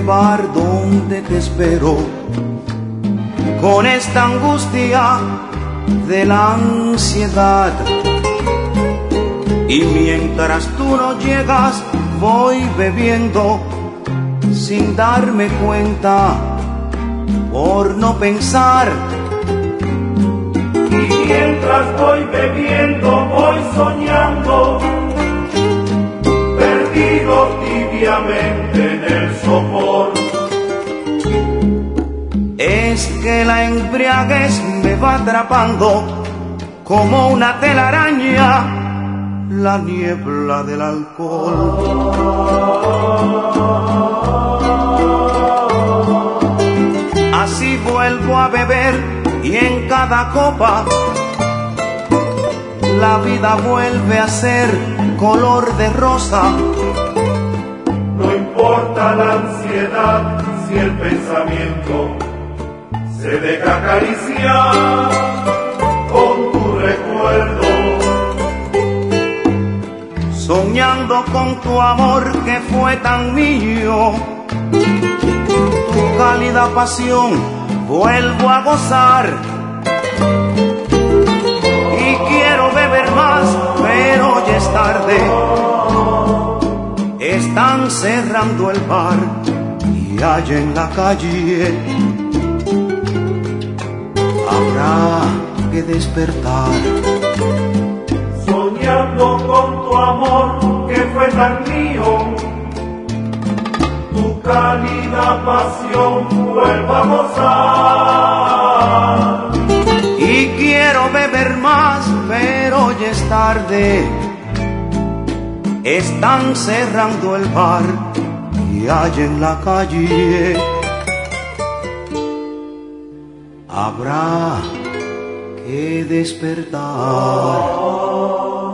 bar donde te espero, con esta angustia de la ansiedad. Y mientras tú no llegas, voy bebiendo sin darme cuenta, por no pensar. Y mientras voy bebiendo, voy soñando, perdido tibiamente en el sopor. Es que la embriaguez me va atrapando como una telaraña, la niebla del alcohol. Así vuelvo a beber y en cada copa la vida vuelve a ser color de rosa. No importa la ansiedad si el pensamiento se deja acariciar con tu recuerdo. Soñando con tu amor que fue tan mío, tu cálida pasión vuelvo a gozar. Y quiero beber más, pero ya es tarde. Están cerrando el bar y allá en la calle habrá que despertar. Soñando con tu amor que fue tan mío, tu cálida pasión vuelvo a gozar. Y quiero beber más, pero ya es tarde. Están cerrando el bar y allá en la calle habrá que despertar.